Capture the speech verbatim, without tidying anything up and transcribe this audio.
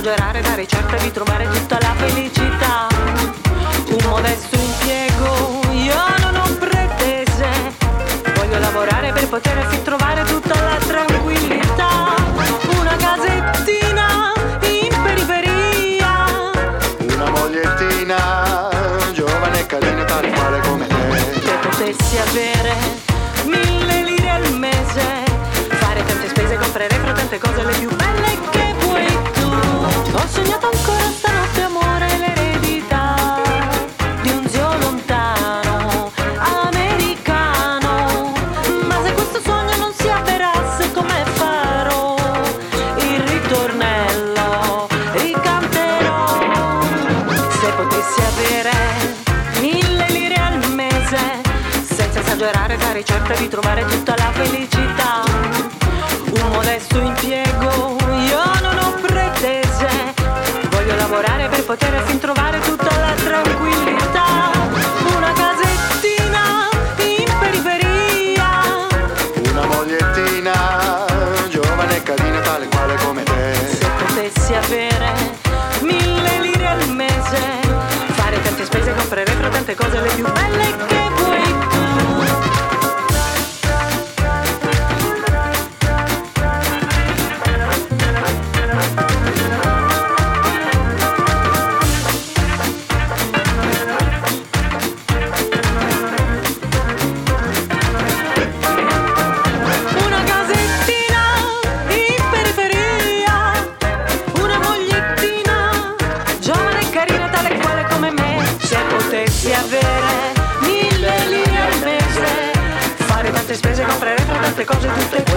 esagerare, dare certa di trovare tutta la felicità. Un modesto impiego io non ho pretese, voglio lavorare per potersi trovare tutta la tranquillità. Una casettina in periferia, una mogliettina giovane e carina tale quale come te. Se potessi avere mille lire al mese, fare tante spese, comprerei fra tante cose le più belle che vuoi tu. Ho sognato ancora stanotte amore, l'eredità di un zio lontano americano. Ma se questo sogno non si avverasse, come farò? Il ritornello ricanterò. Se potessi avere mille lire al mese, senza esagerare, sarei certa di trovare tutta la felicità. Un modesto impiego io non ho pretese, voglio lavorare per poter fin trovare tutta la tranquillità. Una casettina in periferia, una mogliettina giovane e carina tale quale come te. se potessi avere mille lire al mese, fare tante spese, comprerei fra tante cose le più belle che vuoi tu. Una casettina in periferia, una mogliettina giovane e carina tale quale come me. Se potessi avere mille lire al mese, fare tante spese, comprare fra tante cose tutte